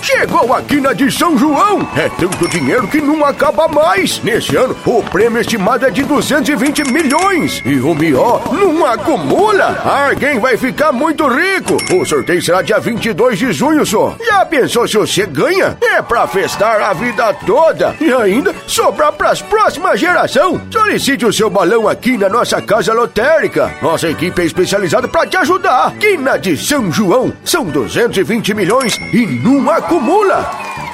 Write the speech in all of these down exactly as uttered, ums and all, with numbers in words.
Chegou aqui na de São João. É tanto dinheiro que não acaba mais. Nesse ano, o prêmio estimado é de duzentos e vinte milhões. E o melhor, não acumula. Alguém vai ficar muito rico. O sorteio será dia vinte e dois de junho só. Já pensou se você ganha? É pra festar a vida toda. E ainda sobrar pras próximas gerações. Solicite o seu balão aqui na nossa casa lotérica. Nossa equipe é especializada pra te ajudar. Aqui na de São João, são duzentos e vinte milhões e não acumula.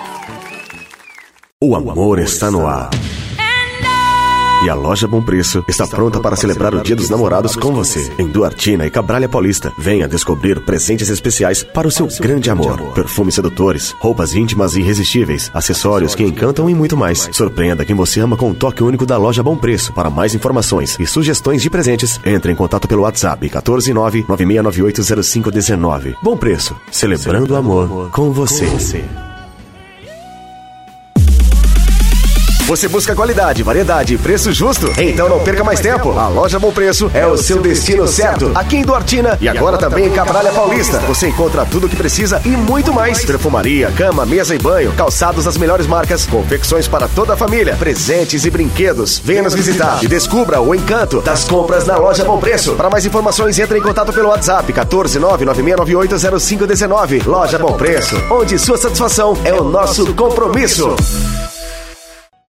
O amor está no ar. E a Loja Bom Preço está pronta para celebrar o Dia dos Namorados com você. Em Duartina e Cabralha Paulista, venha descobrir presentes especiais para o seu grande amor. Perfumes sedutores, roupas íntimas e irresistíveis, acessórios que encantam e muito mais. Surpreenda quem você ama com o toque único da Loja Bom Preço. Para mais informações e sugestões de presentes, entre em contato pelo WhatsApp quatorze nove nove seis nove oito zero cinco um nove. Bom Preço, celebrando o amor com você. Você busca qualidade, variedade e preço justo? Então não perca mais tempo. A Loja Bom Preço é o seu destino certo. Aqui em Duartina e agora também em Cabralha Paulista. Você encontra tudo o que precisa e muito mais. Perfumaria, cama, mesa e banho, calçados das melhores marcas, confecções para toda a família, presentes e brinquedos. Venha nos visitar e descubra o encanto das compras na Loja Bom Preço. Para mais informações, entre em contato pelo WhatsApp quatorze nove nove seis nove oito zero cinco um nove. Loja Bom Preço, onde sua satisfação é o nosso compromisso.